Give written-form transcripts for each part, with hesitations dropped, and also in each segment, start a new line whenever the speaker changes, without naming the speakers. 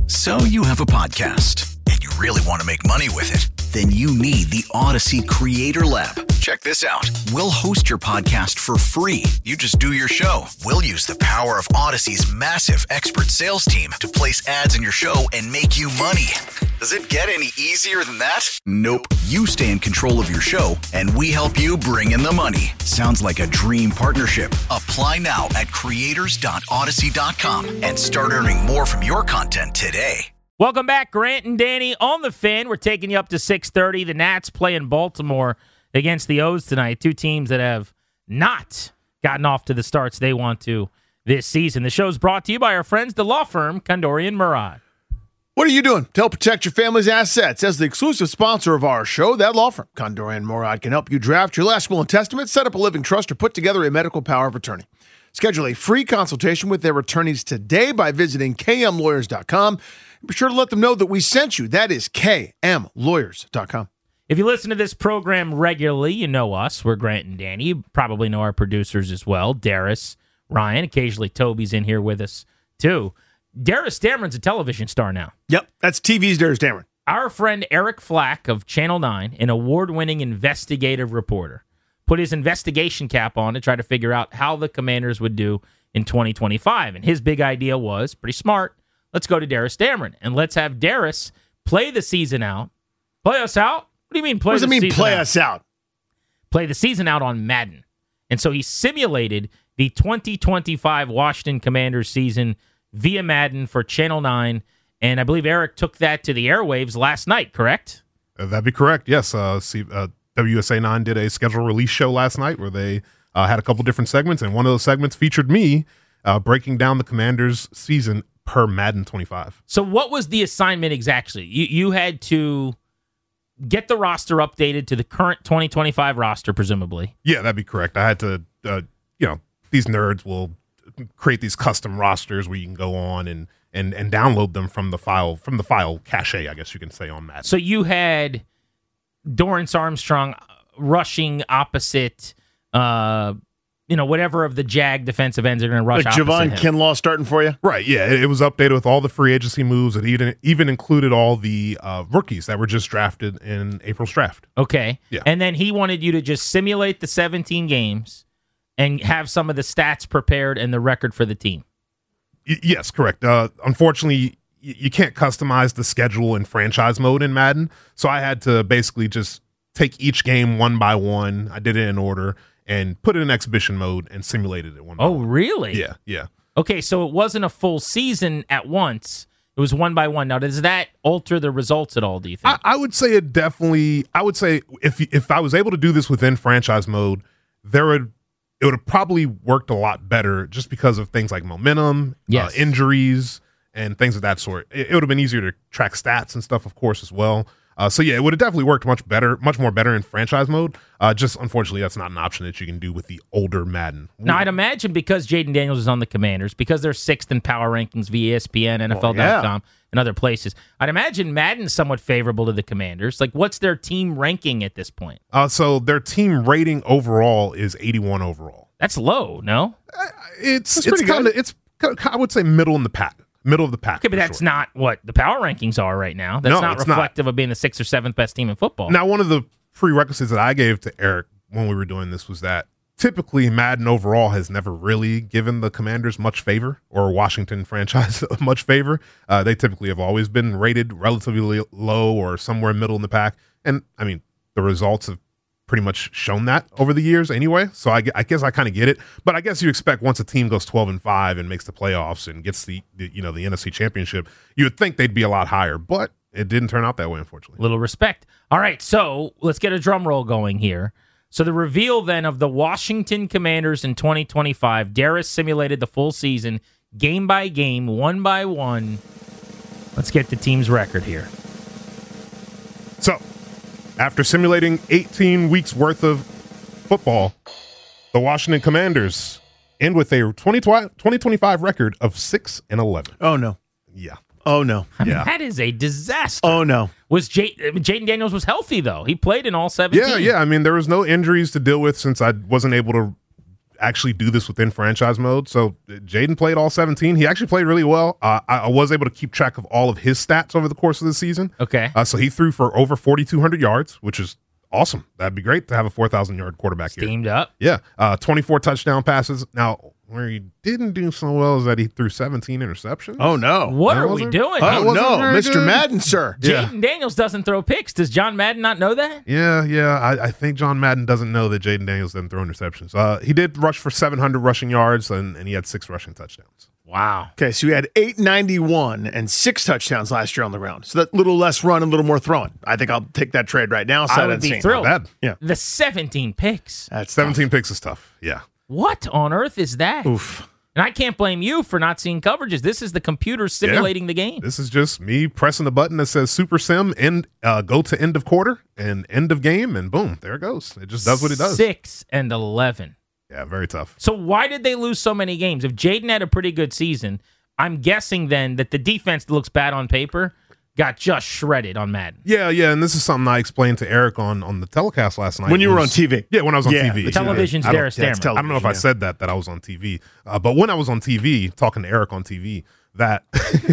So you have a podcast and you really want to make money with it. Then you need the Odyssey Creator Lab. Check this out. We'll host your podcast for free. You just do your show. We'll use the power of Odyssey's massive expert sales team to place ads in your show and make you money. Does it get any easier than that? Nope. You stay in control of your show, and we help you bring in the money. Sounds like a dream partnership. Apply now at creators.odyssey.com and start earning more from your content today.
Welcome back, Grant and Danny on the Fan. We're taking you up to 6:30. The Nats play in Baltimore against the O's tonight. Two teams that have not gotten off to the starts they want to this season. The show's brought to you by our friends, the law firm Kondorian Murad.
What are you doing to help protect your family's assets? As the exclusive sponsor of our show, that law firm, Kondorian Murad, can help you draft your last will and testament, set up a living trust, or put together a medical power of attorney. Schedule a free consultation with their attorneys today by visiting kmlawyers.com. Be sure to let them know that we sent you. That is kmlawyers.com.
If you listen to this program regularly, you know us. We're Grant and Danny. You probably know our producers as well, Darius, Ryan. Occasionally Toby's in here with us, too. Darius Dameron's a television star now.
Yep, that's TV's Darius Dameron.
Our friend Eric Flack of Channel 9, an award-winning investigative reporter, put his investigation cap on to try to figure out how the Commanders would do in 2025. And his big idea was, pretty smart, let's go to Darius Dameron and let's have Darius play the season out. Play us out? What do you mean play the season out?
What does it mean play us out?
Play the season out on Madden. And so he simulated the 2025 Washington Commanders season via Madden for Channel 9. And I believe Eric took that to the airwaves last night, correct?
That'd be correct, yes. WSA 9 did a schedule release show last night where they had a couple different segments, and one of those segments featured me breaking down the Commanders' season per Madden 25.
So what was the assignment exactly? You had to get the roster updated to the current 2025 roster, presumably.
Yeah, that'd be correct. I had to, these nerds will create these custom rosters where you can go on and download them from the file cache, I guess you can say, on Madden.
So you had Dorrance Armstrong rushing opposite, whatever of the Jag defensive ends are going to rush opposite
Javon
him.
Kinlaw starting for you?
Right, yeah. It was updated with all the free agency moves. It even included all the rookies that were just drafted in April's draft.
Okay.
Yeah.
And then he wanted you to just simulate the 17 games and have some of the stats prepared and the record for the team.
Yes, correct. Unfortunately, you can't customize the schedule in franchise mode in Madden, so I had to basically just take each game one by one. I did it in order and put it in exhibition mode and simulated it one by one.
Oh, really?
Yeah.
Okay, so it wasn't a full season at once. It was one by one. Now, does that alter the results at all, do you think?
I would say it definitely – I would say if I was able to do this within franchise mode, it would have probably worked a lot better just because of things like momentum,
Yes.
Injuries, and things of that sort. It would have been easier to track stats and stuff, of course, as well. So yeah, it would have definitely worked much more better in franchise mode. Just unfortunately, that's not an option that you can do with the older Madden.
Now, I'd imagine because Jaden Daniels is on the Commanders, because they're sixth in power rankings via ESPN, NFL.com, and other places, I'd imagine Madden's somewhat favorable to the Commanders. Like, what's their team ranking at this point?
So their team rating overall is 81 overall.
That's low, no?
It's I would say middle of the pack.
Okay, but that's not what the power rankings are right now. That's not reflective of being the sixth or seventh best team in football.
Now, one of the prerequisites that I gave to Eric when we were doing this was that typically Madden overall has never really given the Commanders much favor, or Washington franchise much favor. They typically have always been rated relatively low or somewhere middle in the pack. And, I mean, the results have pretty much shown that over the years anyway. So I guess I kind of get it. But I guess you expect once a team goes 12-5 and makes the playoffs and gets the NFC Championship, you would think they'd be a lot higher. But it didn't turn out that way, unfortunately.
Little respect. All right, so let's get a drum roll going here. So the reveal then of the Washington Commanders in 2025, Darius simulated the full season, game by game, one by one. Let's get the team's record here.
So, after simulating 18 weeks worth of football, the Washington Commanders end with a 2025 record of 6-11.
Oh, no.
Yeah.
Oh, no.
I mean, that is a disaster.
Oh, no.
Jaden Daniels was healthy, though. He played in all 17.
Yeah. I mean, there was no injuries to deal with since I wasn't able to actually do this within franchise mode. So Jaden played all 17. He actually played really well. I was able to keep track of all of his stats over the course of the season.
Okay.
So he threw for over 4,200 yards, which is awesome. That'd be great to have a 4,000-yard quarterback here.
Steamed up.
Yeah. 24 touchdown passes. Now, where he didn't do so well is that he threw 17 interceptions.
Oh, no.
What are we doing?
Oh,
wasn't
no.
very
Mr.
good.
Madden, sir.
Yeah.
Jaden Daniels doesn't throw picks. Does John Madden not know that?
Yeah. I think John Madden doesn't know that Jaden Daniels didn't throw interceptions. He did rush for 700 rushing yards, and he had 6 rushing touchdowns.
Wow.
Okay, so he had 891 and 6 touchdowns last year on the ground. So that little less run and a little more throwing. I think I'll take that trade right now.
I would be thrilled.
Not bad.
Yeah.
The 17 picks.
That's
17 picks is tough. Yeah.
What on earth is that?
Oof.
And I can't blame you for not seeing coverages. This is the computer simulating the game.
This is just me pressing the button that says Super Sim and go to end of quarter and end of game, and boom, there it goes. It just does what it does.
6 and 11.
Yeah, very tough.
So why did they lose so many games? If Jaden had a pretty good season, I'm guessing then that the defense that looks bad on paper got just shredded on Madden.
Yeah, and this is something I explained to Eric on the telecast last night.
When you were on TV.
Yeah, when I was on TV.
The television's
I don't-
Darius
yeah, it's
Sterman.
I don't know if I said that I was on TV, but when I was on TV talking to Eric on TV, that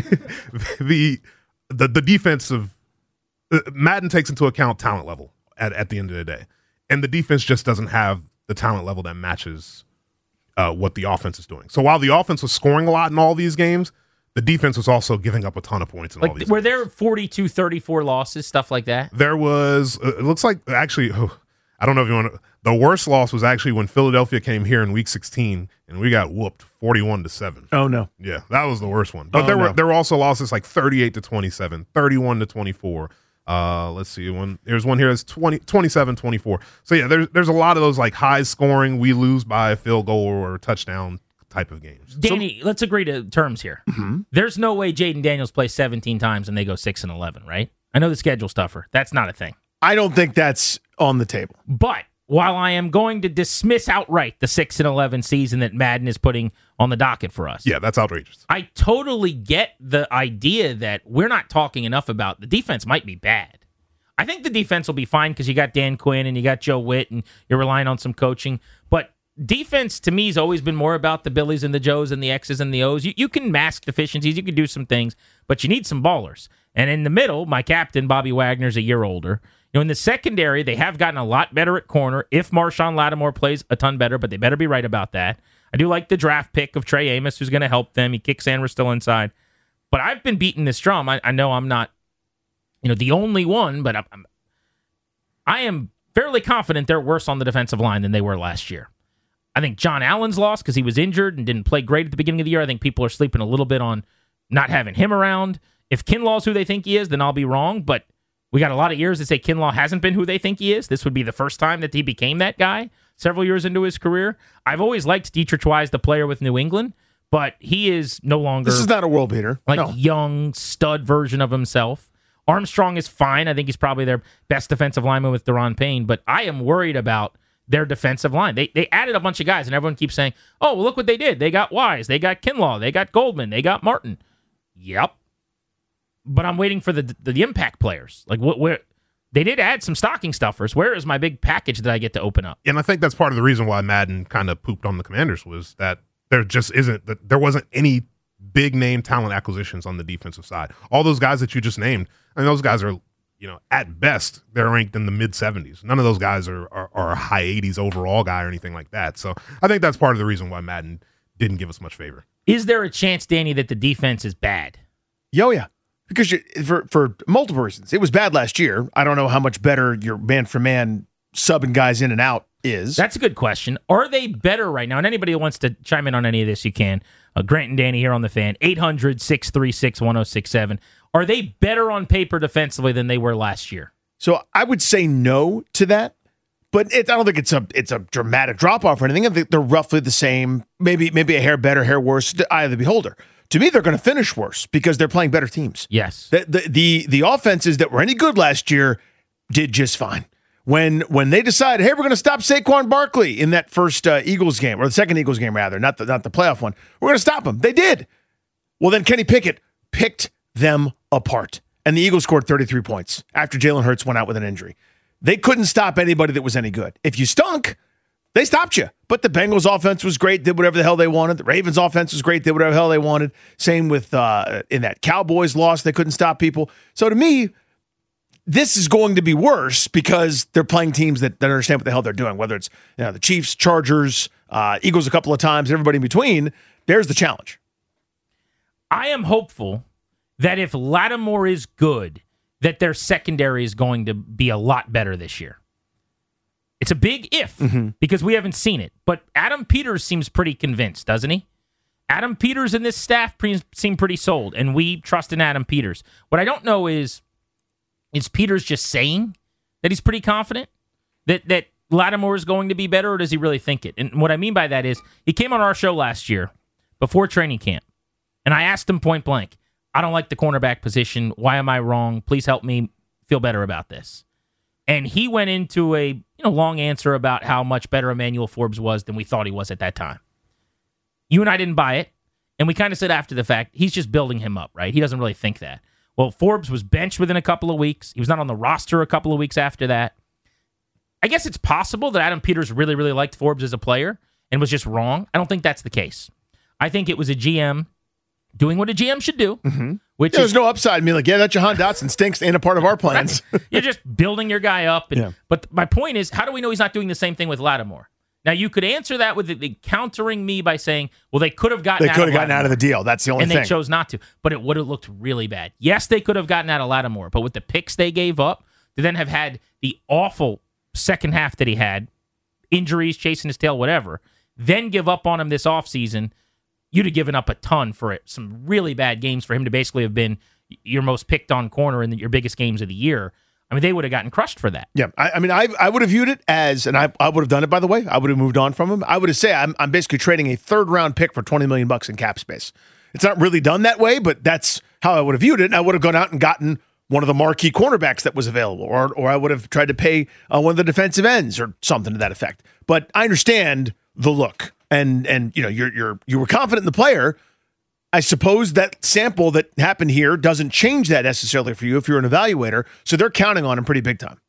the defensive Madden takes into account talent level at the end of the day, and the defense just doesn't have the talent level that matches what the offense is doing. So while the offense was scoring a lot in all these games, the defense was also giving up a ton of points in all
Like,
these
were
games.
there 42-34 losses, stuff like that?
There was, it looks like, actually, I don't know if you want to, the worst loss was actually when Philadelphia came here in week 16 and we got whooped 41-7.
Oh, no.
Yeah, that was the worst one. But
Oh,
there
no.
were also losses like 38-27, 31-24. Let's see, there's one here that's 27-24. So yeah, there's a lot of those like high scoring, we lose by a field goal or a touchdown type of games.
Danny, let's agree to terms here.
Mm-hmm.
There's no way Jaden Daniels plays 17 times and they go 6 and 11, right? I know the schedule's tougher. That's not a thing.
I don't think that's on the table.
But while I am going to dismiss outright the 6 and 11 season that Madden is putting on the docket for us,
Yeah, that's outrageous.
I totally get the idea that we're not talking enough about the defense might be bad. I think the defense will be fine because you got Dan Quinn and you got Joe Witt and you're relying on some coaching. But defense, to me, has always been more about the Billies and the Joes and the X's and the O's. You can mask deficiencies. You can do some things, but you need some ballers. And in the middle, my captain, Bobby Wagner's a year older. You know, in the secondary, they have gotten a lot better at corner if Marshawn Lattimore plays a ton better, but they better be right about that. I do like the draft pick of Trey Amos, who's going to help them. He kicks Sanders still inside. But I've been beating this drum. I know I'm not, the only one, but I am fairly confident they're worse on the defensive line than they were last year. I think John Allen's lost because he was injured and didn't play great at the beginning of the year. I think people are sleeping a little bit on not having him around. If Kinlaw's who they think he is, then I'll be wrong. But we got a lot of years that say Kinlaw hasn't been who they think he is. This would be the first time that he became that guy several years into his career. I've always liked Dietrich Wise, the player with New England, but he is no longer
This is not a world beater.
like
No.
young stud version of himself. Armstrong is fine. I think he's probably their best defensive lineman with Deron Payne, but I am worried about their defensive line. They added a bunch of guys, and everyone keeps saying, oh, well, look what they did. They got Wise. They got Kinlaw. They got Goldman. They got Martin. Yep. But I'm waiting for the impact players. Like, where they did add some stocking stuffers. Where is my big package that I get to open up?
And I think that's part of the reason why Madden kind of pooped on the Commanders was that there wasn't any big name talent acquisitions on the defensive side. All those guys that you just named, I mean, those guys are, at best, they're ranked in the mid 70s. None of those guys are a high 80s overall guy or anything like that. So I think that's part of the reason why Madden didn't give us much favor.
Is there a chance, Danny, that the defense is bad?
Yeah. Because for multiple reasons. It was bad last year. I don't know how much better your man-for-man subbing guys in and out is.
That's a good question. Are they better right now? And anybody who wants to chime in on any of this, you can. Grant and Danny here on the Fan, 800-636-1067. Are they better on paper defensively than they were last year?
So I would say no to that, but I don't think it's a dramatic drop-off or anything. I think they're roughly the same, maybe a hair better, hair worse, to eye of the beholder. To me, they're going to finish worse because they're playing better teams.
Yes.
The offenses that were any good last year did just fine. When they decided, hey, we're going to stop Saquon Barkley in that first Eagles game, or the second Eagles game rather, not the playoff one, we're going to stop him. They did. Well, then Kenny Pickett picked them apart, and the Eagles scored 33 points after Jalen Hurts went out with an injury. They couldn't stop anybody that was any good. If you stunk, They stopped you. But the Bengals offense was great, did whatever the hell they wanted. The Ravens offense was great, did whatever the hell they wanted. Same with in that Cowboys loss, they couldn't stop people. So to me, this is going to be worse because they're playing teams that understand what the hell they're doing, whether it's the Chiefs, Chargers, Eagles a couple of times, everybody in between. There's the challenge.
I am hopeful that if Lattimore is good, that their secondary is going to be a lot better this year. It's a big if because we haven't seen it. But Adam Peters seems pretty convinced, doesn't he? Adam Peters and this staff seem pretty sold, and we trust in Adam Peters. What I don't know is Peters just saying that he's pretty confident that Lattimore is going to be better, or does he really think it? And what I mean by that is he came on our show last year before training camp, and I asked him point blank, I don't like the cornerback position. Why am I wrong? Please help me feel better about this. And he went into a long answer about how much better Emmanuel Forbes was than we thought he was at that time. You and I didn't buy it, and we kind of said after the fact, he's just building him up, right? He doesn't really think that. Well, Forbes was benched within a couple of weeks. He was not on the roster a couple of weeks after that. I guess it's possible that Adam Peters really, really liked Forbes as a player and was just wrong. I don't think that's the case. I think it was a GM doing what a GM should do, which
there's no upside. I mean, that Jahan Dotson stinks ain't a part of our plans.
Right. You're just building your guy up. But my point is, how do we know he's not doing the same thing with Lattimore? Now, you could answer that with the countering me by saying, well, they could have gotten out of
the deal. That's the only thing.
And they chose not to. But it would have looked really bad. Yes, they could have gotten out of Lattimore, but with the picks they gave up, to then have had the awful second half that he had, injuries, chasing his tail, whatever, then give up on him this offseason, you'd have given up a ton for it. Some really bad games for him to basically have been your most picked on corner in your biggest games of the year. I mean, they would have gotten crushed for that.
Yeah, I would have viewed it as, and I would have done it, by the way. I would have moved on from him. I would have said I'm basically trading a third-round pick for $20 million in cap space. It's not really done that way, but that's how I would have viewed it. And I would have gone out and gotten one of the marquee cornerbacks that was available, or I would have tried to pay one of the defensive ends or something to that effect. But I understand the look, and you were confident in the player. I suppose that sample that happened here doesn't change that necessarily for you if you're an evaluator. So they're counting on him pretty big time.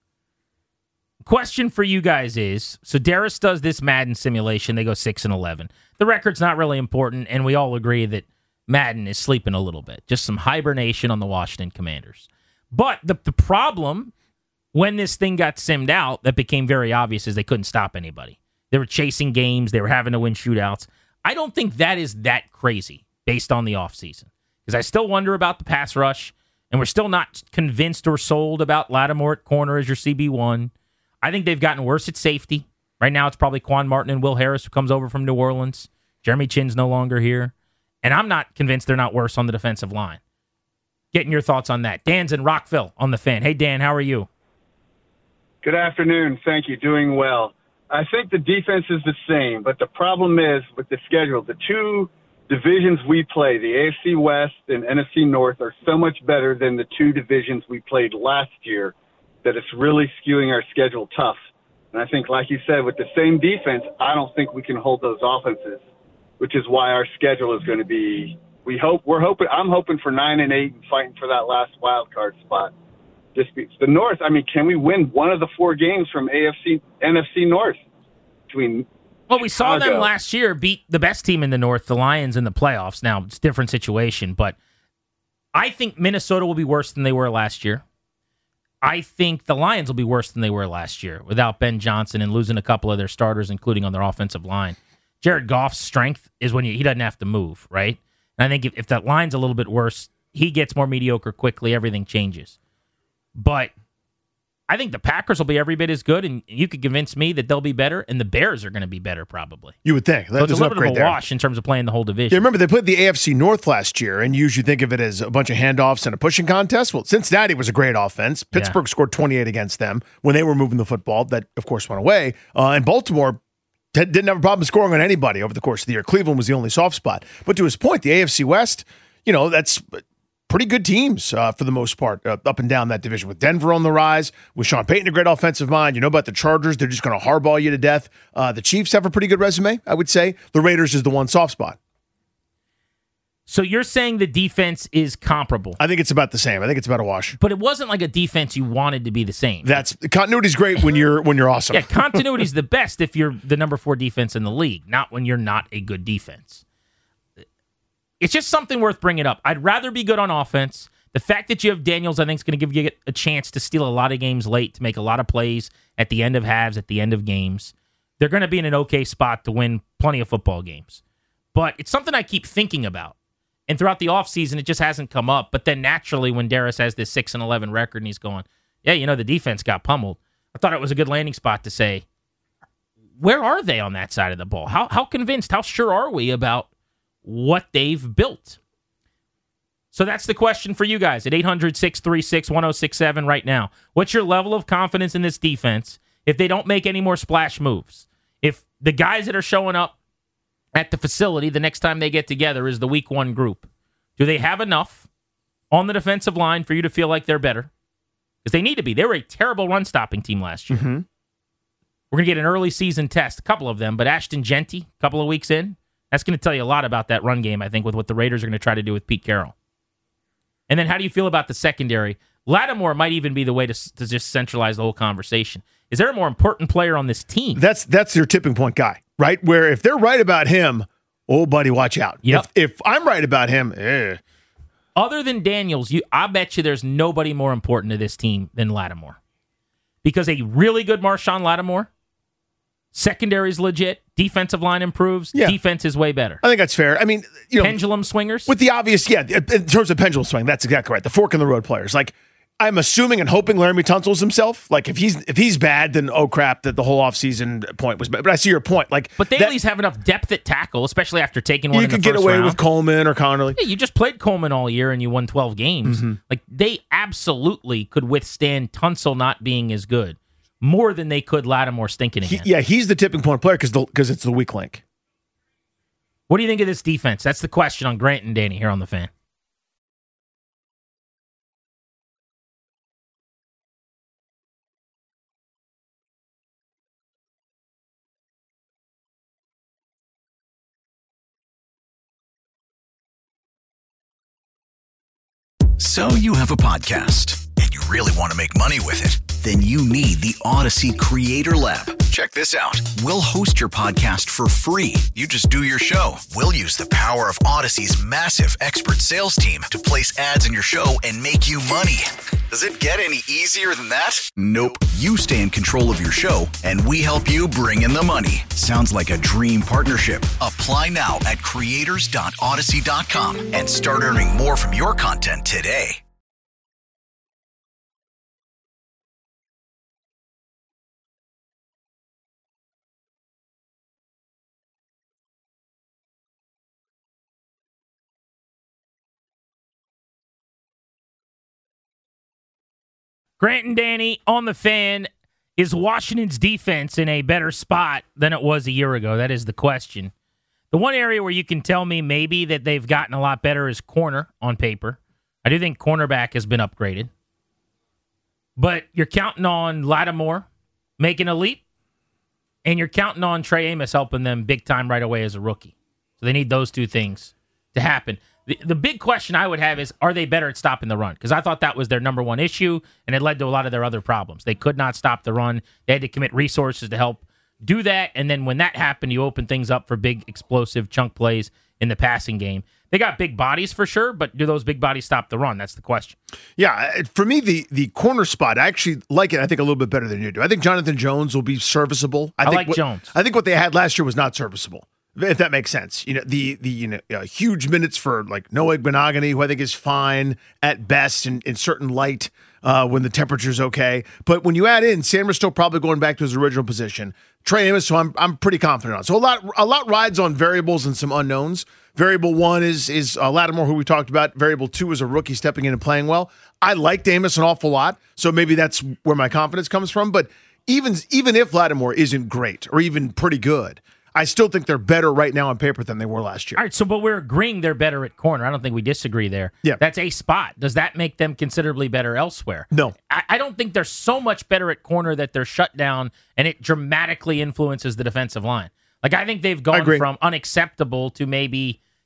Question for you guys is, so Darius does this Madden simulation. They go 6-11. The record's not really important, and we all agree that Madden is sleeping a little bit. Just some hibernation on the Washington Commanders. But the problem when this thing got simmed out that became very obvious is they couldn't stop anybody. They were chasing games. They were having to win shootouts. I don't think that is that crazy based on the offseason. Because I still wonder about the pass rush, and we're still not convinced or sold about Lattimore at corner as your CB1. I think they've gotten worse at safety. Right now it's probably Quan Martin and Will Harris who comes over from New Orleans. Jeremy Chinn's no longer here. And I'm not convinced they're not worse on the defensive line. Getting your thoughts on that. Dan's in Rockville on the Fan. Hey, Dan, how are you?
Good afternoon. Thank you. Doing well. I think the defense is the same, but the problem is with the schedule, the two divisions we play, the AFC West and NFC North, are so much better than the two divisions we played last year that it's really skewing our schedule tough. And I think, like you said, with the same defense, I don't think we can hold those offenses, which is why our schedule is going to be, I'm hoping for 9-8 and fighting for that last wild card spot. Just the North, can we win one of the four games from NFC North between
Well, we saw them last year beat the best team in the North, the Lions, in the playoffs. Now, it's a different situation, but I think Minnesota will be worse than they were last year. I think the Lions will be worse than they were last year without Ben Johnson and losing a couple of their starters, including on their offensive line. Jared Goff's strength is when he doesn't have to move, right? And I think if that line's a little bit worse, he gets more mediocre quickly, everything changes. But I think the Packers will be every bit as good, and you could convince me that they'll be better, and the Bears are going to be better probably.
You would think.
So it's a little bit of a wash in terms of playing the whole division.
Yeah, remember, they played the AFC North last year, and you usually think of it as a bunch of handoffs and a pushing contest. Well, Cincinnati was a great offense. Pittsburgh scored 28 against them when they were moving the football. That, of course, went away. And Baltimore didn't have a problem scoring on anybody over the course of the year. Cleveland was the only soft spot. But to his point, the AFC West, that's pretty good teams for the most part up and down that division, with Denver on the rise, with Sean Payton, a great offensive mind. You know about the Chargers. They're just going to hardball you to death. The Chiefs have a pretty good resume, I would say. The Raiders is the one soft spot.
So you're saying the defense is comparable,
I think it's about the same. I think it's about a wash.
but it wasn't like a defense you wanted to be the same.
Continuity's great when you're awesome.
Yeah, continuity's the best if you're the number 4 defense in the league, not when you're not a good defense. It's just something worth bringing up. I'd rather be good on offense. The fact that you have Daniels, I think, is going to give you a chance to steal a lot of games late, to make a lot of plays at the end of halves, at the end of games. They're going to be in an okay spot to win plenty of football games. But it's something I keep thinking about. And throughout the offseason, it just hasn't come up. But then naturally, when Darius has this 6-11 record and he's going, yeah, the defense got pummeled, I thought it was a good landing spot to say, where are they on that side of the ball? How convinced, how sure are we about what they've built? So that's the question for you guys at 800-636-1067 right now. What's your level of confidence in this defense if they don't make any more splash moves? If the guys that are showing up at the facility the next time they get together is the week 1 group, do they have enough on the defensive line for you to feel like they're better? Because they need to be. They were a terrible run-stopping team last year.
Mm-hmm.
We're going to get an early season test, a couple of them, but Ashton Genty, a couple of weeks in, that's going to tell you a lot about that run game, I think, with what the Raiders are going to try to do with Pete Carroll. And then how do you feel about the secondary? Lattimore might even be the way to just centralize the whole conversation. Is there a more important player on this team?
That's your tipping point guy, right? Where if they're right about him, oh, buddy, watch out.
Yep.
If I'm right about him,
Other than Daniels, I bet you there's nobody more important to this team than Lattimore. Because a really good Marshawn Lattimore, secondary is legit, defensive line improves, defense is way better.
I think that's fair. I mean,
pendulum swingers?
With the obvious, in terms of pendulum swing, that's exactly right. The fork in the road players. Like, I'm assuming and hoping Laramie Tunsil's himself. Like, if he's bad, then oh crap, that the whole offseason point was bad. But I see your point. Like,
but they at least have enough depth at tackle, especially after taking one in the first round. You
could get away with Coleman or Connerly.
Yeah, you just played Coleman all year and you won 12 games. Mm-hmm. Like, they absolutely could withstand Tunsil not being as good. More than they could Lattimore stinking again.
He's the tipping point player because it's the weak link.
What do you think of this defense? That's the question on Grant and Danny here on The Fan.
So you have a podcast and you really want to make money with it. Then you need the Odyssey Creator Lab. Check this out. We'll host your podcast for free. You just do your show. We'll use the power of Odyssey's massive expert sales team to place ads in your show and make you money. Does it get any easier than that? Nope. You stay in control of your show, and we help you bring in the money. Sounds like a dream partnership. Apply now at creators.odyssey.com and start earning more from your content today.
Grant and Danny on The Fan. Is Washington's defense in a better spot than it was a year ago? That is the question. The one area where you can tell me maybe that they've gotten a lot better is corner on paper. I do think cornerback has been upgraded. But you're counting on Lattimore making a leap, and you're counting on Trey Amos helping them big time right away as a rookie. So they need those two things to happen. The big question I would have is, are they better at stopping the run? Because I thought that was their number one issue, and it led to a lot of their other problems. They could not stop the run. They had to commit resources to help do that, and then when that happened, you open things up for big, explosive chunk plays in the passing game. They got big bodies for sure, but do those big bodies stop the run? That's the question.
Yeah, for me, the corner spot, I actually like it, I think, a little bit better than you do. I think Jonathan Jones will be serviceable.
I like Jones.
I think what they had last year was not serviceable, if that makes sense. The huge minutes for like Noah Igbenogany, who I think is fine at best in certain light when the temperature's okay. But when you add in, Sanders still probably going back to his original position. Trey Amos, so I'm pretty confident on. So a lot rides on variables and some unknowns. Variable one is Lattimore, who we talked about. Variable two is a rookie stepping in and playing well. I liked Amos an awful lot, so maybe that's where my confidence comes from. But even if Lattimore isn't great or even pretty good, I still think they're better right now on paper than they were last year.
All right, but we're agreeing they're better at corner. I don't think we disagree there.
Yeah.
That's a spot. Does that make them considerably better elsewhere?
No.
I don't think they're so much better at corner that they're shut down and it dramatically influences the defensive line. Like, I think they've gone from unacceptable to maybe,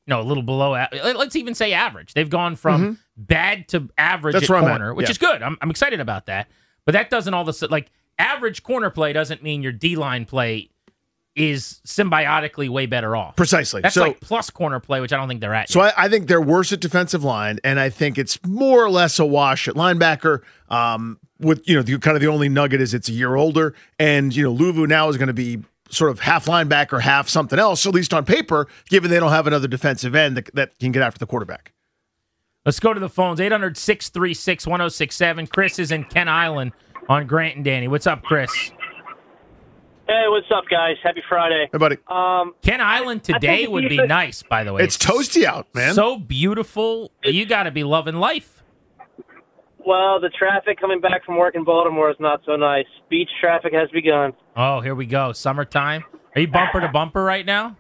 a little below. Let's even say average. They've gone from bad to average
That's
at
where I'm
corner,
at.
which
Yeah.
is good. I'm excited about that. But that doesn't all the like average corner play doesn't mean your D-line play is symbiotically way better off.
Precisely.
That's
So-
like plus corner play, which I don't think they're at.
So
yet.
I think they're worse at defensive line, and I think it's more or less a wash at linebacker. With kind of the only nugget is it's a year older, and Luvu now is going to be sort of half linebacker, half something else. At least on paper, given they don't have another defensive end that can get after the quarterback.
Let's go to the phones. 800-636-1067. Chris is in Ken Island on Grant and Danny. What's up, Chris?
Hey, what's up, guys? Happy Friday.
Hey, buddy.
Ken Island today
think
would be
defense-
nice, by the way.
It's toasty out, man.
So beautiful. You got to be loving life.
Well, the traffic coming back from work in Baltimore is not so nice. Beach traffic has begun.
Oh, here we go. Summertime. Are you bumper to bumper right now?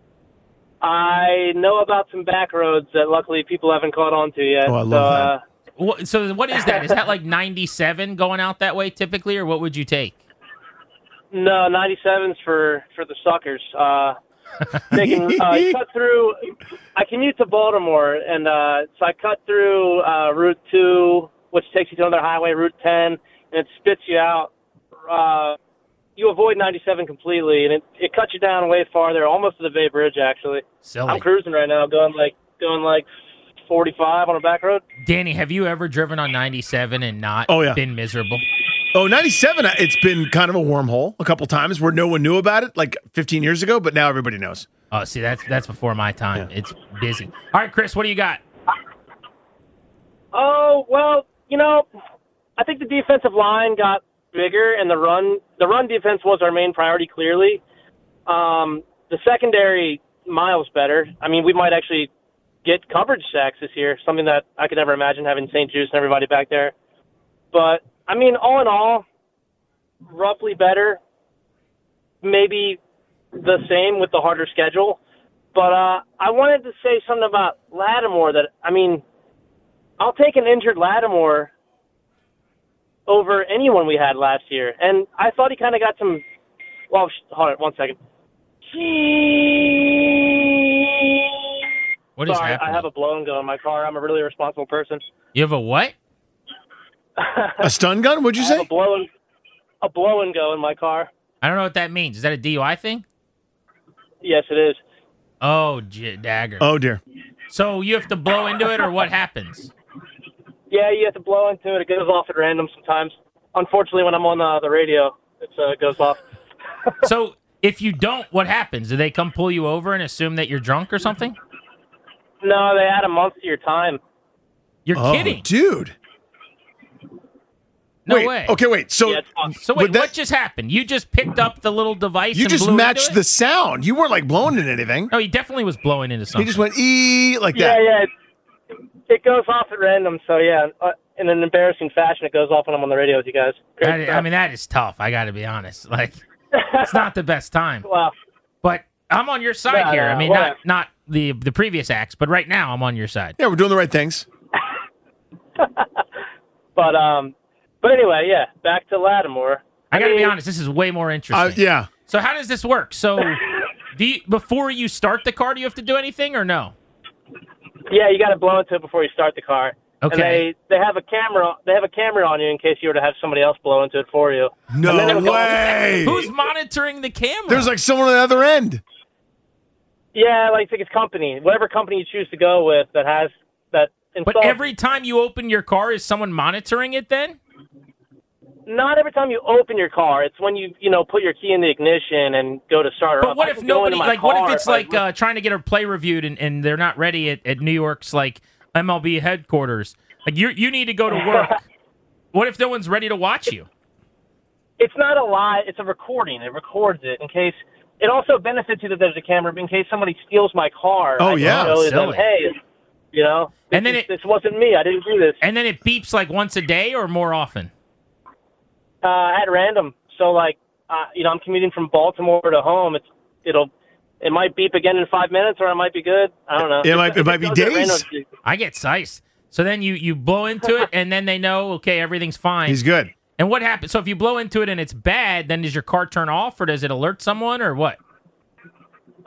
I know about some back roads that luckily people haven't caught on to yet.
Oh, I love
So what is that? Is that like 97 going out that way typically, or what would you take?
No, 97's for the suckers. Taking, you cut through. I commute to Baltimore, and so I cut through Route 2, which takes you to another highway, Route 10, and it spits you out. You avoid 97 completely, and it cuts you down way farther, almost to the Bay Bridge, actually.
Silly.
I'm cruising right now, going like 45 on a back road.
Danny, have you ever driven on 97 and not
Oh, yeah.
been miserable?
Oh, 97, it's been kind of a wormhole a couple times where no one knew about it like 15 years ago, but now everybody knows.
Oh, see, that's before my time. Yeah. It's busy. All right, Chris, what do you got?
Oh, well, I think the defensive line got bigger, and the run defense was our main priority, clearly. The secondary, miles better. I mean, we might actually get coverage sacks this year, something that I could never imagine, having St. Juice and everybody back there. But, I mean, all in all, roughly better. Maybe the same with the harder schedule. But I wanted to say something about Lattimore that, I mean, I'll take an injured Lattimore over anyone we had last year. And I thought he kind of got some – well, hold on 1 second.
What is
Sorry,
happening?
I have a blow and go in my car. I'm a really responsible person.
You have a what?
A stun gun? What'd you
I have
say?
a blow and go in my car.
I don't know what that means. Is that a DUI thing?
Yes, it is.
Oh, dagger.
Oh, dear.
So you have to blow into it, or what happens?
Yeah, you have to blow into it. It goes off at random sometimes. Unfortunately, when I'm on the radio, it goes off.
So if you don't, what happens? Do they come pull you over and assume that you're drunk or something?
No, they add a month to your time.
You're
Oh,
kidding.
dude.
No
wait,
way.
Okay, wait. So
Yeah, it's fun.
So wait,
Would that-
what just happened? You just picked up the little device
you
and
just
blew
matched
into
the
it?
sound. You weren't like blowing in anything.
No, he definitely was blowing into something.
He just went like
Yeah,
that.
yeah. It goes off at random. So, yeah, in an embarrassing fashion, it goes off when I'm on the radio with you guys. Great stuff.
I mean, that is tough. I got to be honest. Like, it's not the best time.
Well,
But I'm on your side
No,
here.
no,
I mean,
whatever.
not the previous acts, but right now I'm on your side.
Yeah, we're doing the right things.
but anyway, yeah, back to Lattimore.
I got to be
mean,
honest. This is way more interesting.
Yeah.
So how does this work? So before you start the car, do you have to do anything or no?
Yeah, you got to blow into it before you start the car.
Okay.
And they have a camera. They have a camera on you in case you were to have somebody else blow into it for you.
No
And then it'll go-
way.
Who's monitoring the camera?
There's like someone on the other end.
Yeah, like it's company, whatever company you choose to go with that has that installed.
But every time you open your car, is someone monitoring it then?
Not every time you open your car. It's when you put your key in the ignition and go to start her
But
up.
what
I
if
can go into
nobody,
my
like, what if
car
it's
I
like trying to get a play reviewed and they're not ready at New York's, like, MLB headquarters? Like, you need to go to work. What if no one's ready to watch you?
It's not a lie. It's a recording. It records it in case. It also benefits you that there's a camera in case somebody steals my car.
Oh,
I can
yeah.
show them,
Silly.
hey,
And then
this wasn't me. I didn't do this.
And then it beeps like once a day or more often?
At random. So I'm commuting from Baltimore to home. It might beep again in 5 minutes, or it might be good. I don't know.
It might be
goes at random.
days.
I get sice. So then you blow into it, and then they know, okay, everything's fine.
He's good.
And what happens? So if you blow into it and it's bad, then does your car turn off, or does it alert someone, or what?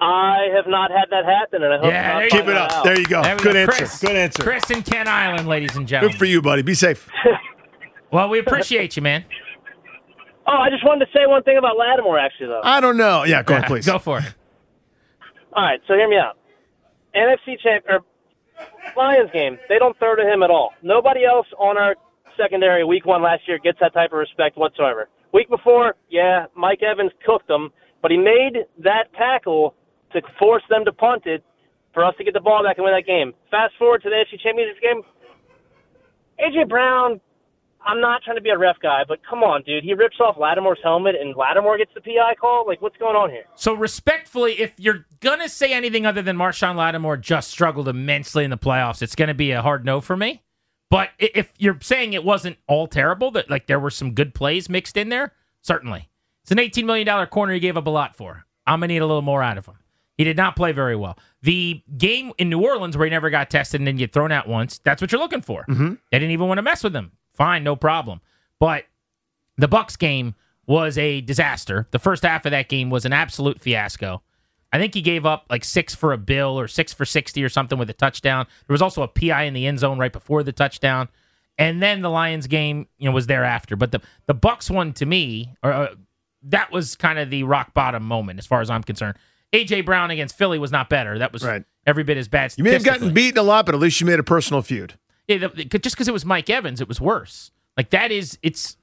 I have not had that happen, and I hope
Yeah,
not.
Keep it up. There you go.
There we
Good
go.
answer.
Chris.
Good answer.
Chris in Kent Island, ladies and gentlemen.
Good for you, buddy. Be safe.
Well, we appreciate you, man.
Oh, I just wanted to say one thing about Lattimore, actually, though.
I don't know. Yeah, go ahead, please.
Go for it.
All right, so hear me out. NFC Lions game, they don't throw to him at all. Nobody else on our secondary week 1 last year gets that type of respect whatsoever. Week before, yeah, Mike Evans cooked them, but he made that tackle to force them to punt it for us to get the ball back and win that game. Fast forward to the AFC Championship game. A.J. Brown, I'm not trying to be a ref guy, but come on, dude. He rips off Lattimore's helmet, and Lattimore gets the PI call? Like, what's going on here?
So respectfully, if you're going to say anything other than Marshawn Lattimore just struggled immensely in the playoffs, it's going to be a hard no for me. But if you're saying it wasn't all terrible, that like there were some good plays mixed in there, certainly. It's an $18 million corner he gave up a lot for. I'm going to need a little more out of him. He did not play very well. The game in New Orleans where he never got tested and didn't get thrown out once, that's what you're looking for. Mm-hmm. They didn't even want to mess with him. Fine, no problem. But the Bucs game was a disaster. The first half of that game was an absolute fiasco. I think he gave up like 6 for a bill or 6 for 60 or something with a touchdown. There was also a PI in the end zone right before the touchdown. And then the Lions game, was thereafter. But the Bucs one, to me, that was kind of the rock bottom moment as far as I'm concerned. A.J. Brown against Philly was not better. That was right. Every bit as bad.
You may have gotten beaten a lot, but at least you made a personal feud.
Yeah, just because it was Mike Evans, it was worse. Like it's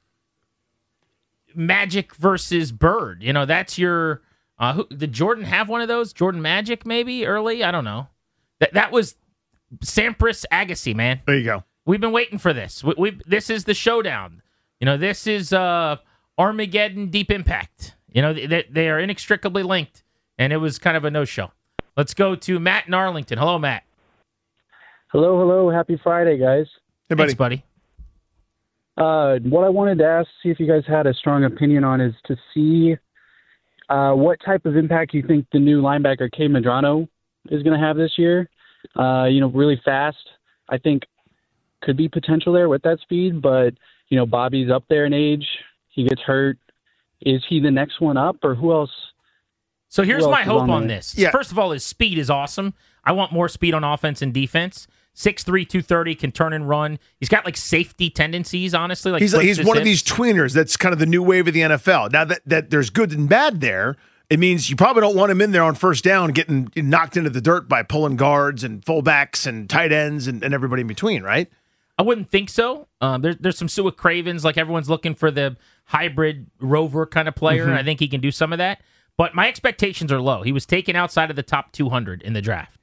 Magic versus Bird. That's your. Did Jordan have one of those? Jordan Magic, maybe early. I don't know. That was Sampras Agassi, man.
There you go.
We've been waiting for this. This is the showdown. This is Armageddon Deep Impact. They are inextricably linked, and it was kind of a no-show. Let's go to Matt in Arlington. Hello, Matt.
Hello. Happy Friday, guys.
Hey, buddy.
Thanks, buddy.
What I wanted to see if you guys had a strong opinion on is to see what type of impact you think the new linebacker, K. Medrano, is going to have this year. Really fast. I think could be potential there with that speed, but, Bobby's up there in age. He gets hurt. Is he the next one up, or who else?
So here's my hope on this.
Yeah.
First of all, his speed is awesome. I want more speed on offense and defense. 6'3", 230, can turn and run. He's got like safety tendencies, honestly. Like
he's one of these tweeners that's kind of the new wave of the NFL. Now that there's good and bad there, it means you probably don't want him in there on first down getting knocked into the dirt by pulling guards and fullbacks and tight ends and everybody in between, right?
I wouldn't think so. There's some Su'a Cravens, like everyone's looking for the hybrid rover kind of player. Mm-hmm. I think he can do some of that. But my expectations are low. He was taken outside of the top 200 in the draft.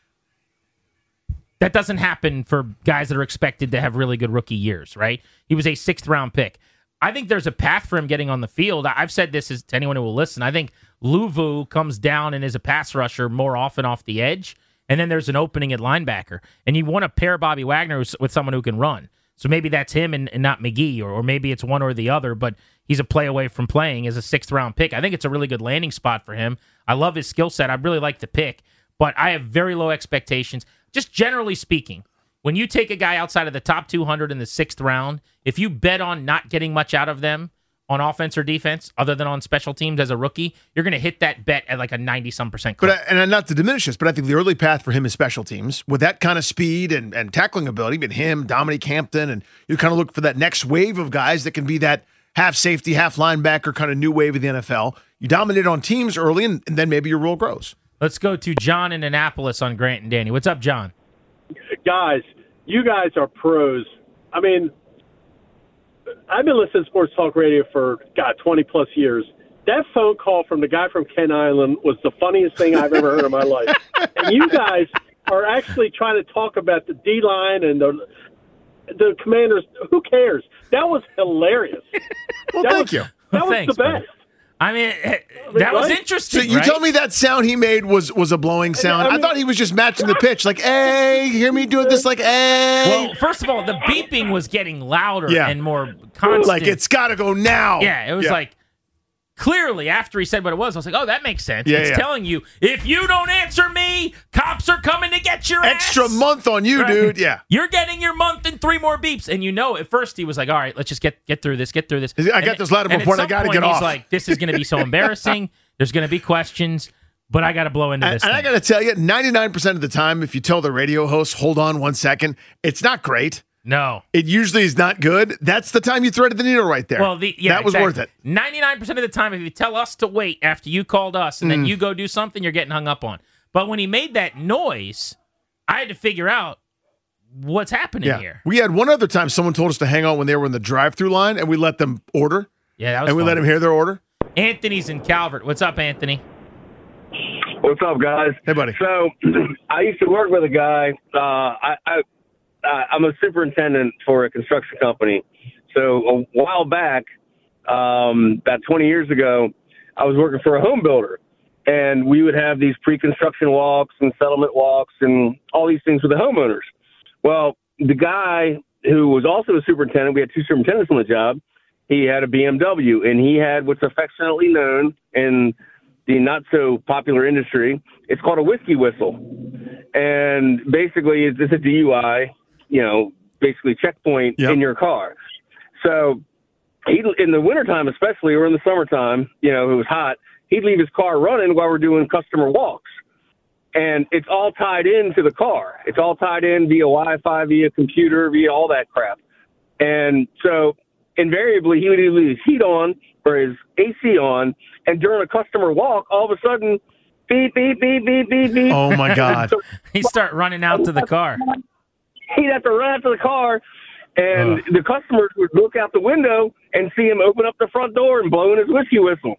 That doesn't happen for guys that are expected to have really good rookie years, right? He was a 6th-round pick. I think there's a path for him getting on the field. I've said this to anyone who will listen. I think Luvu comes down and is a pass rusher more often off the edge, and then there's an opening at linebacker. And you want to pair Bobby Wagner with someone who can run. So maybe that's him and not McGee, or maybe it's one or the other, but he's a play away from playing as a 6th-round pick. I think it's a really good landing spot for him. I love his skill set. I really like the pick, but I have very low expectations. Just generally speaking, when you take a guy outside of the top 200 in the 6th round, if you bet on not getting much out of them on offense or defense, other than on special teams as a rookie, you're going to hit that bet at like a 90-some% clip.
And not to diminish this, but I think the early path for him is special teams. With that kind of speed and tackling ability, but him, Dominique Hampton, and you kind of look for that next wave of guys that can be that half safety, half linebacker kind of new wave of the NFL. You dominate on teams early, and then maybe your role grows.
Let's go to John in Annapolis on Grant and Danny. What's up, John?
Guys, you guys are pros. I mean, I've been listening to sports talk radio for, 20-plus years. That phone call from the guy from Kent Island was the funniest thing I've ever heard in my life. And you guys are actually trying to talk about the D-line and the Commanders. Who cares? That was hilarious.
Well, thank you.
That was
Thanks,
the best.
Man. I mean, that was interesting.
So you tell me that sound he made was a blowing sound. I thought he was just matching the pitch, like, hey, hear me doing this, like, hey.
Well, first of all, the beeping was getting louder and more constant.
Like, it's got to go now.
Yeah, it was like, clearly, after he said what it was, I was like, oh, that makes sense.
Yeah,
it's telling you, if you don't answer me, cops are coming to get your
extra
ass.
month on you,
right?
Dude. Yeah.
You're getting your month and 3 more beeps. And at first he was like, all right, let's just get through this,
I got this Lattimore report. I got to get off.
He's like, this is going to be so embarrassing. There's going to be questions. but I got to blow into this.
And I got to tell you, 99% of the time, if you tell the radio host, hold on 1 second, it's not great.
No.
It usually is not good. That's the time you threaded the needle right there.
Well, that
was worth it.
99% of the time, if you tell us to wait after you called us and then you go do something, you're getting hung up on. But when he made that noise, I had to figure out what's happening here.
We had one other time someone told us to hang on when they were in the drive-through line, and we let them order.
Yeah, that was
And we
fun.
let them hear their order.
Anthony's in Calvert. What's up, Anthony?
What's up, guys?
Hey, buddy.
So, I used to work with a guy. I'm a superintendent for a construction company. So a while back, about 20 years ago, I was working for a home builder, and we would have these pre-construction walks and settlement walks and all these things with the homeowners. Well, the guy who was also a superintendent, we had two superintendents on the job, he had a BMW, and he had what's affectionately known in the not-so-popular industry, it's called a whiskey whistle. And basically, it's a DUI, basically checkpoint in your car. So he, in the wintertime especially, or in the summertime, it was hot, he'd leave his car running while we're doing customer walks. And it's all tied into the car. It's all tied in via Wi-Fi, via computer, via all that crap. And so invariably, he would either leave his heat on or his AC on, and during a customer walk, all of a sudden, beep, beep, beep, beep, beep, beep.
Oh, my God.
So
He'd start running out to the car.
he'd have to run out to the car, and the customers would look out the window and see him open up the front door and blowing his whiskey whistle.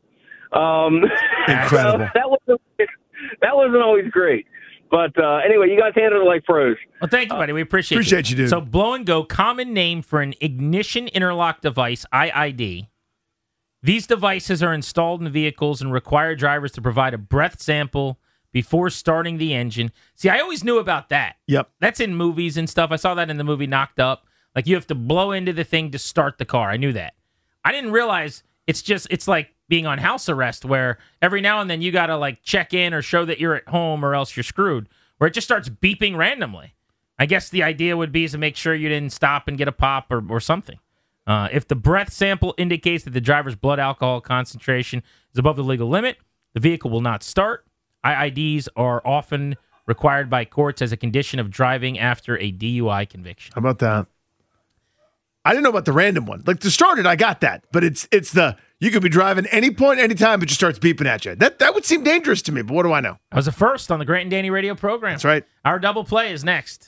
Incredible.
So that wasn't always great. But anyway, you guys handled it like pros.
Well, thank you, buddy. We appreciate
you, dude.
So blow and go, common name for an ignition interlock device, IID. These devices are installed in vehicles and require drivers to provide a breath sample before starting the engine. See, I always knew about that.
Yep.
That's in movies and stuff. I saw that in the movie Knocked Up. Like, you have to blow into the thing to start the car. I knew that. I didn't realize it's like being on house arrest, where every now and then you got to, like, check in or show that you're at home or else you're screwed, where it just starts beeping randomly. I guess the idea would be to make sure you didn't stop and get a pop or something. If the breath sample indicates that the driver's blood alcohol concentration is above the legal limit, the vehicle will not start. IIDs are often required by courts as a condition of driving after a DUI conviction.
How about that? I didn't know about the random one. Like, to start it, I got that. But it's the, you could be driving any point, anytime, it just starts beeping at you. That would seem dangerous to me, but what do I know?
I was the first on the Grant and Danny radio program.
That's right.
Our double play is next.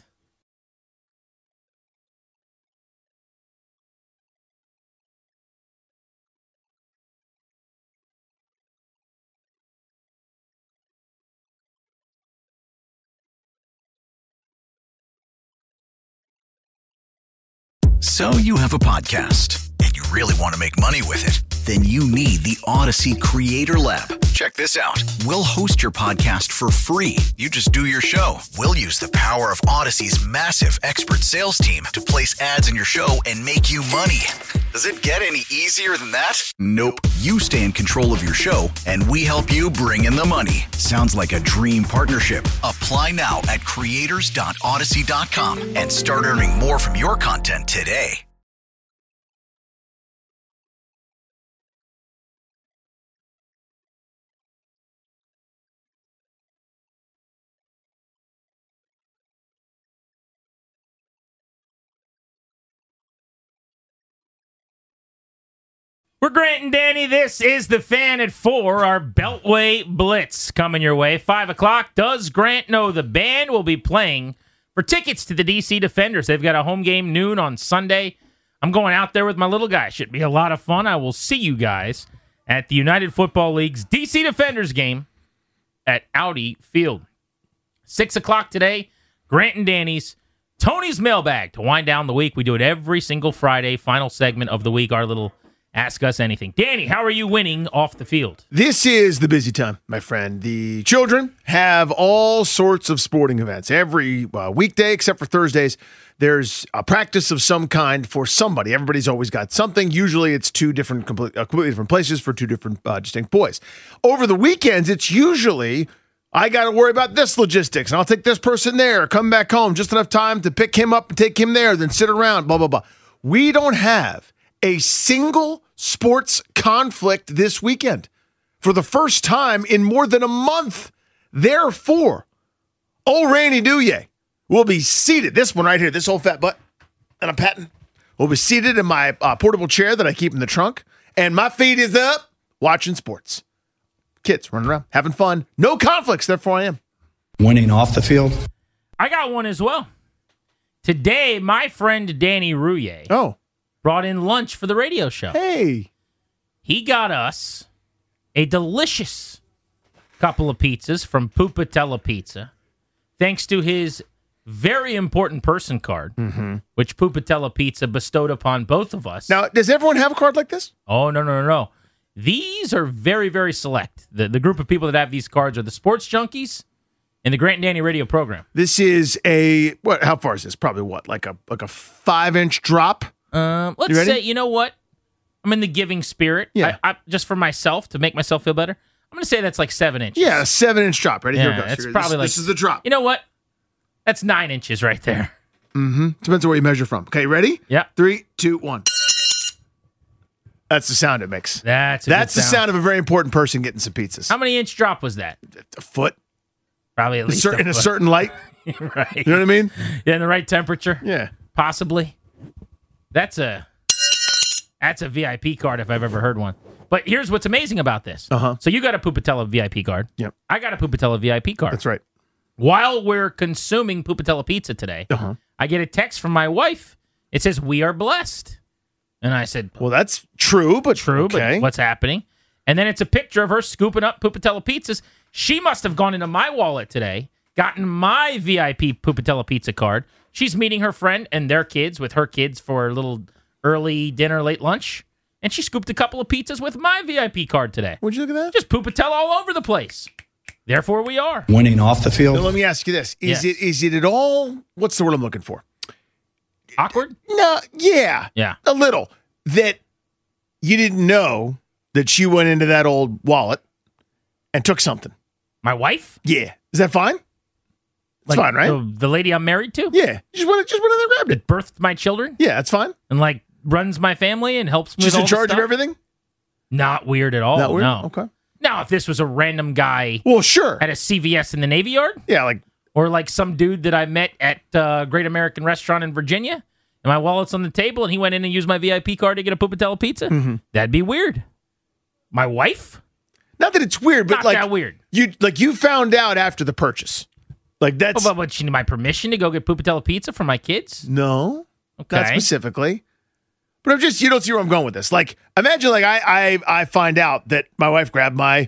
So you have a podcast and you really want to make money with it? Then you need the Odyssey Creator Lab. Check this out. We'll host your podcast for free. You just do your show. We'll use the power of Odyssey's massive expert sales team to place ads in your show and make you money. Does it get any easier than that? Nope. You stay in control of your show, and we help you bring in the money. Sounds like a dream partnership. Apply now at creators.odyssey.com and start earning more from your content today.
We're Grant and Danny. This is The Fan at 4, our Beltway Blitz coming your way. 5 o'clock. Does Grant know the band will be playing for tickets to the DC Defenders? They've got a home game noon on Sunday. I'm going out there with my little guy. Should be a lot of fun. I will see you guys at the United Football League's DC Defenders game at Audi Field. 6 o'clock today, Grant and Danny's Tony's Mailbag to wind down the week. We do it every single Friday, final segment of the week, our little Ask Us Anything. Danny, how are you winning off the field?
This is the busy time, my friend. The children have all sorts of sporting events. Every weekday, except for Thursdays, there's a practice of some kind for somebody. Everybody's always got something. Usually it's two different, completely different places for two different distinct boys. Over the weekends, it's usually, I got to worry about this logistics, and I'll take this person there, come back home, just enough time to pick him up and take him there, then sit around, blah, blah, blah. We don't have a single sports conflict this weekend. For the first time in more than a month, Therefore, old Randy Douye will be seated. This one right here, this old fat butt that I'm patting, will be seated in my portable chair that I keep in the trunk, and my feet is up watching sports. Kids running around, having fun. No conflicts, therefore I am.
Winning off the field.
I got one as well. Today, my friend Danny Rouillet brought in lunch for the radio show.
Hey.
He got us a delicious couple of pizzas from Pupatella Pizza, thanks to his very important person card, which Pupatella Pizza bestowed upon both of us.
Now, does everyone have a card like this?
Oh, no. These are very, very select. The group of people that have these cards are the Sports Junkies and the Grant and Danny radio program.
This is how far is this? Probably like a 5-inch drop?
Let's say, you know what? I'm in the giving spirit.
Yeah.
I just for myself, to make myself feel better, I'm going to say that's like 7 inches.
Yeah, a 7-inch drop. Ready? Here it goes.
It's probably
this is the drop.
You know what? That's 9 inches right there.
Depends on where you measure from. Okay, ready?
Yeah.
3, 2, 1. That's the sound it makes.
That's
the sound of a very important person getting some pizzas.
How many inch drop was that?
A foot.
Probably at least
in a certain light.
Right.
You know what I mean?
Yeah, in the right temperature.
Yeah.
Possibly. That's a VIP card if I've ever heard one. But here's what's amazing about this. So you got a Pupatella VIP card.
Yep.
I got a Pupatella VIP card.
That's right.
While we're consuming Pupatella Pizza today, I get a text from my wife. It says, "We are blessed." And I said,
well, that's true, but
but what's happening? And then it's a picture of her scooping up Pupatella pizzas. She must have gone into my wallet today, gotten my VIP Pupatella pizza card. She's meeting her friend and their kids with her kids for a little early dinner, late lunch. And she scooped a couple of pizzas with my VIP card today.
Would you look at that?
Just Pupatella all over the place. Therefore, we are.
Winning off the field.
Now, let me ask you this. Is it at all, what's the word I'm looking for?
Awkward?
No, yeah.
Yeah.
A little. That you didn't know that she went into that old wallet and took something.
My wife?
Yeah. Is that fine? It's fine, right?
The lady I'm married to?
Yeah. Just went in there and grabbed it.
Birthed my children?
Yeah, that's fine.
And runs my family and helps me
She's
with all
in charge
the
of
stuff?
everything?
Not weird at all.
Not weird?
No.
Okay.
Now, if this was a random guy
well, sure,
at a CVS in the Navy Yard?
Yeah,
or some dude that I met at Great American Restaurant in Virginia, and my wallet's on the table, and he went in and used my VIP card to get a Pupatella pizza, that'd be weird. My wife?
Not that it's weird, but
Not that weird.
You found out after the purchase. That's...
But she need my permission to go get Pupatella pizza for my kids?
No.
Okay.
Not specifically. But I'm just, you don't see where I'm going with this. Imagine I find out that my wife grabbed my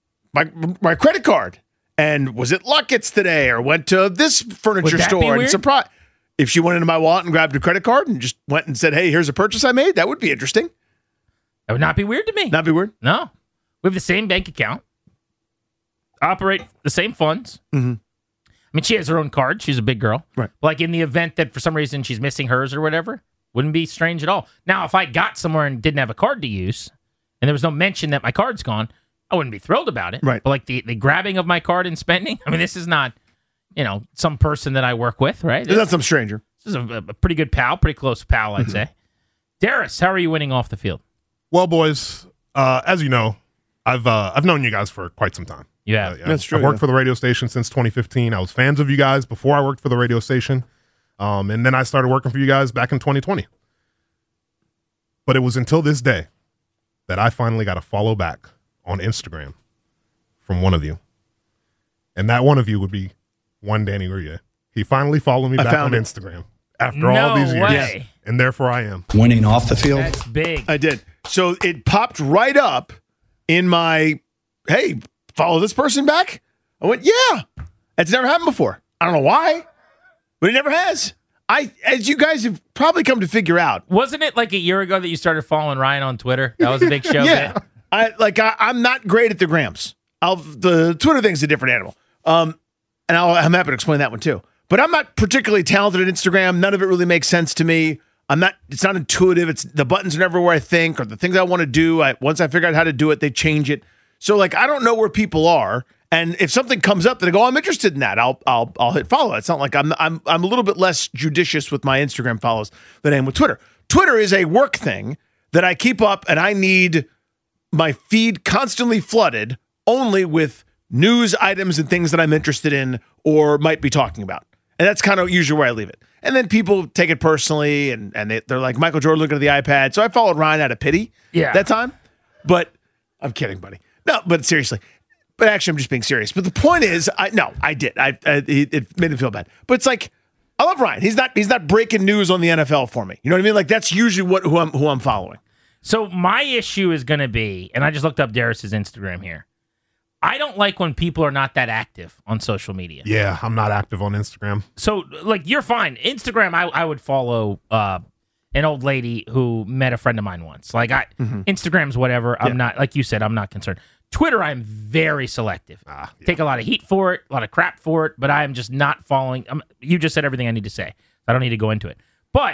credit card and was at Luckett's today or went to this furniture store and surprised. If she went into my wallet and grabbed a credit card and just went and said, "Hey, here's a purchase I made," that would be interesting.
That would not be weird to me.
Not be weird?
No. We have the same bank account. Operate the same funds.
Mm-hmm.
I mean, she has her own card. She's a big girl.
Right.
In the event that for some reason she's missing hers or whatever, wouldn't be strange at all. Now, if I got somewhere and didn't have a card to use, and there was no mention that my card's gone, I wouldn't be thrilled about it.
Right.
But the grabbing of my card and spending, I mean, this is not, some person that I work with, right?
It's not some stranger.
This is a pretty good pal, pretty close pal, I'd say. Darius, how are you winning off the field?
Well, boys, as you know, I've known you guys for quite some time.
Yeah,
that's true.
I've worked for the radio station since 2015. I was fans of you guys before I worked for the radio station. And then I started working for you guys back in 2020. But it was until this day that I finally got a follow back on Instagram from one of you. And that one of you would be one Danny Rouillet. He finally followed me back on Instagram after all these years.
Way.
And therefore I am.
Winning off the field.
That's big.
I did. So it popped right up in my, hey, follow this person back? I went, yeah. It's never happened before. I don't know why, but it never has. As you guys have probably come to figure out.
Wasn't it like a year ago that you started following Ryan on Twitter? That was a big show.
Yeah. I'm not great at the grams. The Twitter thing's a different animal. And I'm happy to explain that one too. But I'm not particularly talented at Instagram. None of it really makes sense to me. It's not intuitive. The buttons are never where I think, or the things I want to do. Once I figure out how to do it, they change it. So I don't know where people are. And if something comes up that I go, I'm interested in that, I'll hit follow. It's not like I'm a little bit less judicious with my Instagram follows than I am with Twitter. Twitter is a work thing that I keep up, and I need my feed constantly flooded only with news items and things that I'm interested in or might be talking about. And that's kind of usually where I leave it. And then people take it personally, and they're like, Michael Jordan looking at the iPad. So I followed Ryan out of pity that time. But I'm kidding, buddy. No, but seriously. But actually, I'm just being serious. But the point is, I did. It made him feel bad. But it's like, I love Ryan. He's not breaking news on the NFL for me. You know what I mean? Like, that's usually who I'm following.
So my issue is going to be, and I just looked up Darius's Instagram here. I don't like when people are not that active on social media.
Yeah, I'm not active on Instagram.
So, like, you're fine. Instagram, I would follow an old lady who met a friend of mine once. Like, Instagram's whatever. I'm not, like you said, I'm not concerned. Twitter, I'm very selective. Take a lot of heat for it, a lot of crap for it, but I am just not following. You just said everything I need to say. I don't need to go into it. But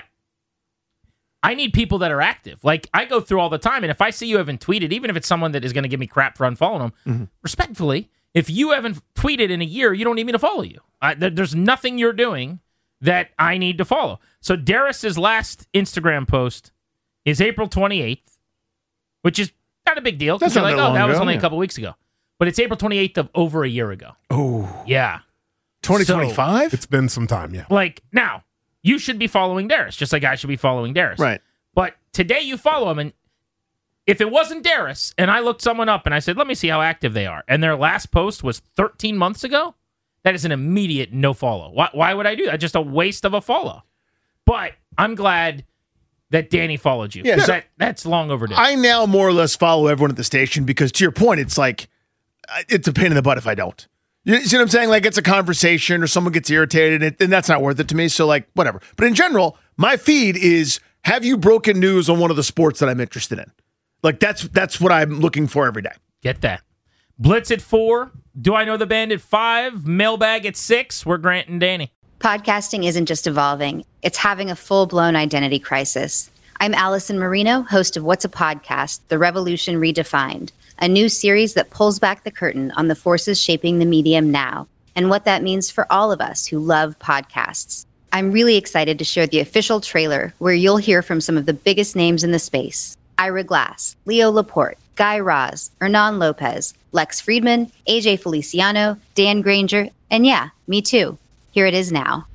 I need people that are active. Like, I go through all the time, and if I see you haven't tweeted, even if it's someone that is going to give me crap for unfollowing them, respectfully, if you haven't tweeted in a year, you don't need me to follow you. There's nothing you're doing that I need to follow. So Darius's last Instagram post is April 28th, which is not a big deal. Because you're like, that was only a couple weeks ago. But it's April 28th of over a year ago.
Oh.
Yeah.
2025?
It's been some time, yeah.
Like, now, you should be following Darius, just like I should be following Darius.
Right.
But today you follow him, and if it wasn't Darius, and I looked someone up and I said, let me see how active they are, and their last post was 13 months ago, that is an immediate no follow. Why would I do that? Just a waste of a follow. But I'm glad that Danny followed you. Yeah, that's long overdue.
I now more or less follow everyone at the station because, to your point, it's like, it's a pain in the butt if I don't. You see what I'm saying? Like, it's a conversation or someone gets irritated, and that's not worth it to me. So, like, whatever. But in general, my feed is, have you broken news on one of the sports that I'm interested in? Like, that's what I'm looking for every day.
Get that. Blitz at 4. Do I know the band at 5? Mailbag at 6. We're Grant and Danny.
Podcasting isn't just evolving. It's having a full-blown identity crisis. I'm Allison Marino, host of What's a Podcast? The Revolution Redefined, a new series that pulls back the curtain on the forces shaping the medium now and what that means for all of us who love podcasts. I'm really excited to share the official trailer where you'll hear from some of the biggest names in the space. Ira Glass, Leo Laporte, Guy Raz, Hernan Lopez, Lex Friedman, AJ Feliciano, Dan Granger, and yeah, me too. Here it is now.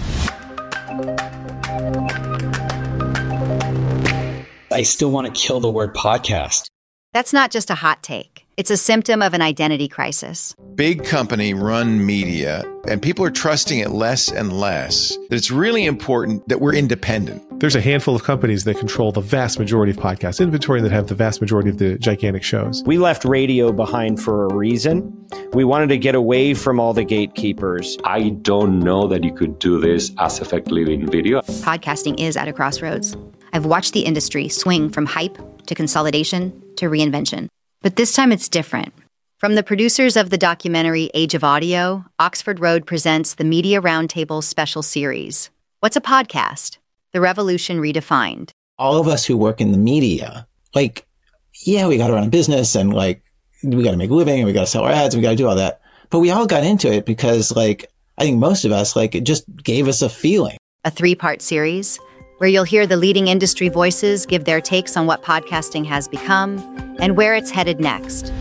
I still want to kill the word podcast.
That's not just a hot take. It's a symptom of an identity crisis.
Big company run media, and people are trusting it less and less. That it's really important that we're independent.
There's a handful of companies that control the vast majority of podcast inventory and that have the vast majority of the gigantic shows.
We left radio behind for a reason. We wanted to get away from all the gatekeepers.
I don't know that you could do this as effectively in video.
Podcasting is at a crossroads. I've watched the industry swing from hype to consolidation to reinvention. But this time it's different. From the producers of the documentary Age of Audio, Oxford Road presents the Media Roundtable special series. What's a podcast? The Revolution Redefined.
All of us who work in the media, like, yeah, we got to run a business and like, we got to make a living and we got to sell our ads and we got to do all that. But we all got into it because like, I think most of us, like, it just gave us a feeling.
A 3-part series where you'll hear the leading industry voices give their takes on what podcasting has become and where it's headed next.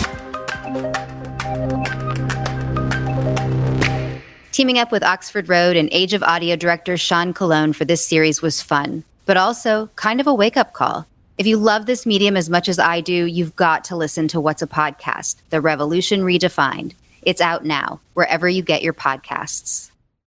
Teaming up with Oxford Road and Age of Audio director Sean Colon for this series was fun, but also kind of a wake-up call. If you love this medium as much as I do, you've got to listen to What's a Podcast? The Revolution Redefined. It's out now, wherever you get your podcasts.